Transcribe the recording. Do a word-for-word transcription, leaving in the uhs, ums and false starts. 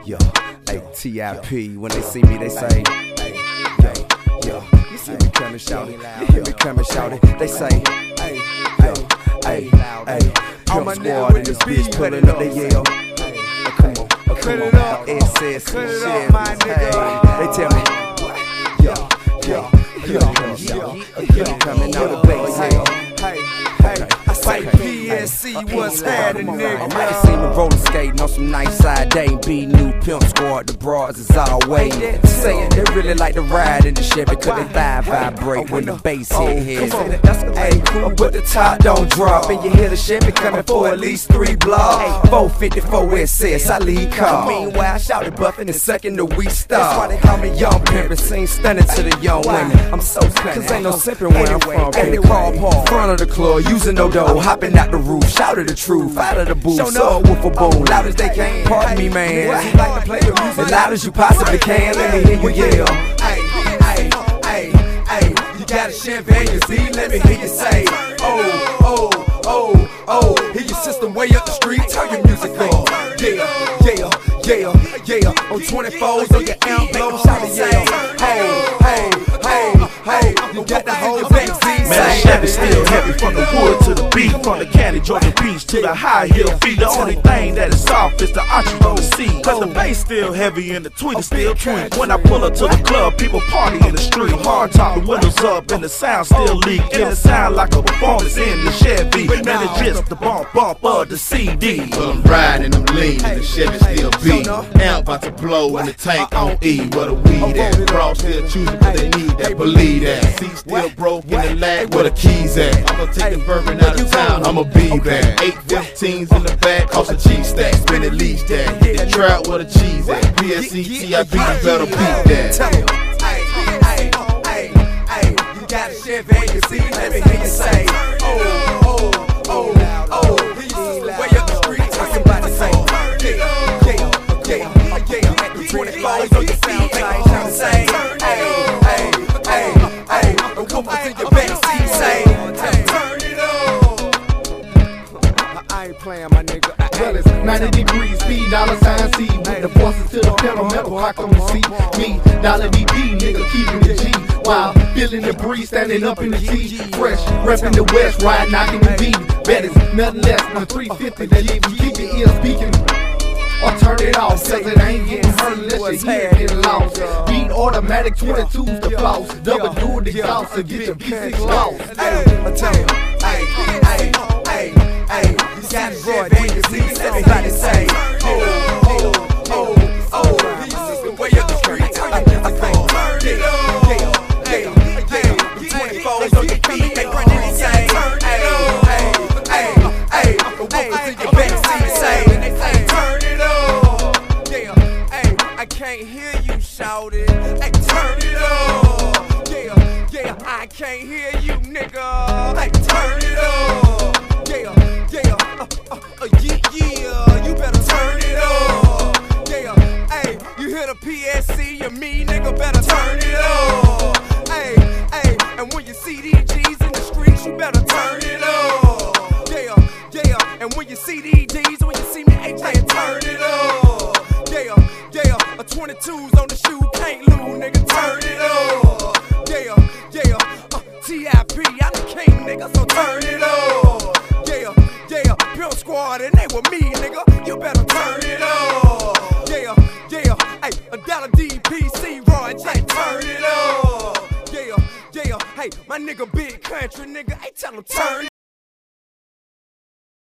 Yo, hey, T I P, when they see me, they say, hey, yo, yo, you see me coming, shout it, you hear me coming, shout it, they say, hey, yo, hey, hey, Pimp Squad in this bitch pulling up, they yell, oh, come on, oh, come on, S S, shit, hey, they tell me, yo, yo, yo, yo, coming out the bass, hey, hey, I say P S C, what's happening, nigga? I might have seen me roller skating on some nice side day and be new Pimp Squad, the bras is always saying they really like to ride in the Chevy cause they thigh vibrate when the bass hit hits. Hey, cool, but the top don't drop and you hear the Chevy coming for at least three blocks. four fifty-four S S, I lead car. Meanwhile, I shouted buffing and sucking the we stop. That's why they call me Young Pimp and sing stunning to the young women. I'm so cunning, cause ain't no simping where I'm from. At the car park, front of the club, using no dough, hopping out the roof, shouted the truth, out of the booth, so with a boom, loud as they can. Pardon me, man. Like to play the music as loud as you possibly can. Let me hear you yell. Hey, hey, hey, hey, you got a champagne, you see? Let me hear you say, oh, oh, oh, oh. Hear your system way up the street, turn your music on. Yeah, yeah, yeah, yeah. On twenty-fours on your amp, blow, shout it, yeah. Hey, hey, hey, hey, you got the whole backseat. Man, Chevy still heavy from the wood to the beat, from the Candy Georgia Beach to the high heel feet. The only thing that is soft is the arch on the seat. Cause the bass still heavy and the tweet is still twink. When I pull up to the club, people party in the street. Hard top, the windows up and the sound still leak. And it sound like a performance in the Chevy. Man, it's just the bump bump of the C D. Well, I'm riding, I'm lean, and the Chevy still beat. Amp about to blow and the tank on E. Where the weed at? Crowd still choosing cause they need that, believe that. Seat still broke in the lag, where the keys at? I'ma take the bourbon out of town, I'ma be back. Eight fifteens in the back, cost a cheese stack, spend at least that. Hit the trap where the cheese at. P S C, T I P, you better beat that. Hey, hey, hey, hey, you got a Chevy and you see, let me hear you say, oh, oh, oh, oh. Hear you way up the street, talking about the same. Yeah, yeah, yeah, yeah. At the twenty-fours on your sound, trying to say, hey, hey, hey, hey. And what was in your backseat say, turn it on. I ain't playing, my nigga. Well, it's ninety degrees, speed, dollar sign C. With the forces to the pedal, metal clock on the seat. Me, dollar D P, nigga, keeping the G. While feeling the breeze, standing up in the T. Fresh, repping the West, ride, knocking the beat. Bet it's nothing less than a three fifty that leave you keep your ears speaking. Or turn it off, cause it ain't getting hurt unless your head get lost. Beat automatic twenty-twos to floss. Double dual exhaust to get your B six lost. Hey, I tell you, hey, hey, hey, hey, you got a Chevy and you see, everybody say, oh, oh, oh, oh. He used to way up the street, tell you, I say, turn it on. Yeah, yeah, yeah, you twenty-fours on your feet, they run in and say, hey, hey, hey, hey, what was in your backseat say, turn it on. Yeah, hey, I can't hear you shout it, hey, turn it on. Yeah, yeah, I can't hear you, nigga, hey, turn it on. Yeah, yeah, uh, uh, uh, yeah, yeah, you better turn it on. Yeah, hey, you hear the P S C, you me, nigga, better turn it on. Hey, hey, and when you see these G's in the streets, you better turn it on. Yeah, yeah, and when you see these D's, when you see me, H J, turn it on. Yeah, yeah, a twenty-twos on the shoe, can't lose, nigga, turn it on. Yeah, yeah, uh, T I P, I'm the king, nigga, so turn it on. Yeah, yeah, Pimp Squad and they with me, nigga, you better turn it on. Yeah, yeah, hey, a dollar D P C, Roy J, turn it on. Yeah, yeah, hey, my nigga Big Country, nigga, hey, tell him turn it on.